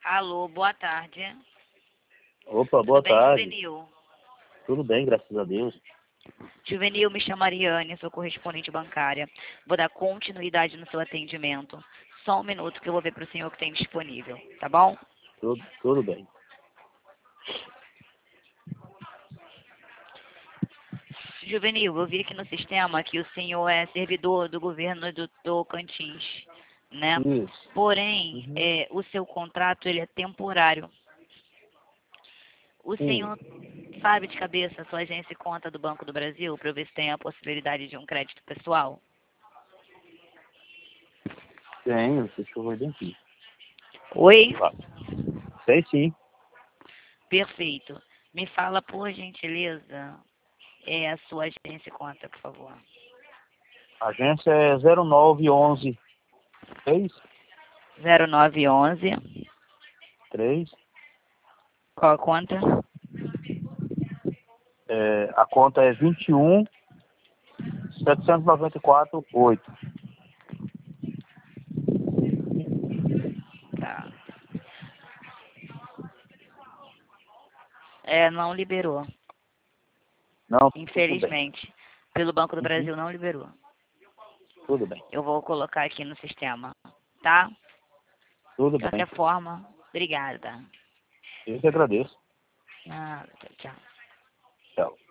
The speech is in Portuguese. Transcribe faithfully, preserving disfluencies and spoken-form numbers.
Alô, boa tarde. Opa, Tudo boa bem, tarde. Juvenil? Tudo bem, graças a Deus. Juvenil, me chamo Ariane, sou correspondente bancária. Vou dar continuidade no seu atendimento. Só um minuto que eu vou ver para o senhor que tem disponível, tá bom? Tudo, tudo bem. Juvenil, eu vi aqui no sistema que o senhor é servidor do governo do Tocantins, né? Isso. Porém, Uhum. é, o seu contrato ele é temporário. O Sim. senhor sabe de cabeça a sua agência e conta do Banco do Brasil para eu ver se tem a possibilidade de um crédito pessoal? Tenho, deixa eu ver bem aqui. Oi? Tá. Sei sim. Perfeito. Me fala, por gentileza, é a sua agência e conta, por favor. A agência é zero nove onze três zero nove onze. três. Qual a conta? É, a conta é vinte e um setecentos e noventa e quatro oito. Tá. É, não liberou. Não, tudo bem. Infelizmente. Pelo Banco do Uhum. Brasil não liberou. Tudo bem. Eu vou colocar aqui no sistema, tá? Tudo De bem. qualquer forma, obrigada. Eu que agradeço. Ah, tchau. Tchau.